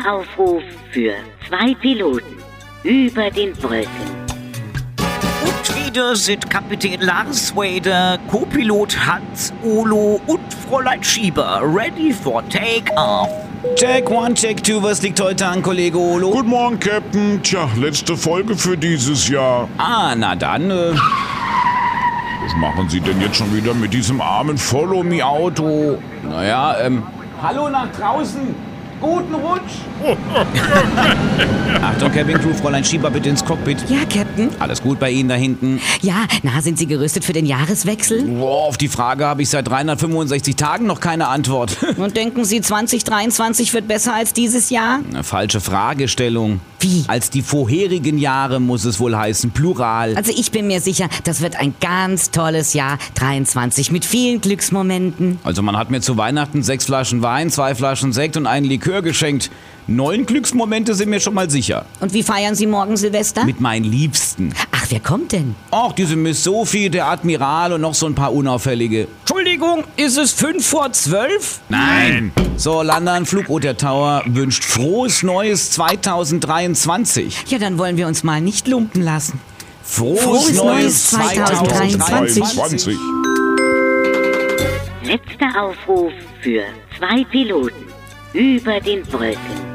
Letzter Aufruf für 2 Piloten über den Brücken. Und wieder sind Kapitän Lars Wader, Co-Pilot Hans Olo und Fräulein Schieber ready for take-off. Check 1, Check 2, was liegt heute an, Kollege Olo? Guten Morgen, Captain. Tja, letzte Folge für dieses Jahr. Ah, na dann, Was machen Sie denn jetzt schon wieder mit diesem armen Follow-Me-Auto? naja, hallo nach draußen. Guten Rutsch. Achtung, Cabin Crew, Fräulein Schieber, bitte ins Cockpit. Ja, Captain. Alles gut bei Ihnen da hinten? Ja, na, sind Sie gerüstet für den Jahreswechsel? Boah, auf die Frage habe ich seit 365 Tagen noch keine Antwort. Und denken Sie, 2023 wird besser als dieses Jahr? Eine falsche Fragestellung. Wie? Als die vorherigen Jahre muss es wohl heißen, Plural. Also ich bin mir sicher, das wird ein ganz tolles Jahr 23 mit vielen Glücksmomenten. Also man hat mir zu Weihnachten 6 Flaschen Wein, 2 Flaschen Sekt und einen Likör geschenkt. 9 Glücksmomente sind mir schon mal sicher. Und wie feiern Sie morgen Silvester? Mit meinen Liebsten. Ach, wer kommt denn? Auch diese Miss Sophie, der Admiral und noch so ein paar Unauffällige. Entschuldigung, ist es 5:12? Nein! So, Landern, Flugroute der Tower wünscht frohes Neues 2023. Ja, dann wollen wir uns mal nicht lumpen lassen. Frohes Neues 2023. 20. Letzter Aufruf für 2 Piloten über den Brücken.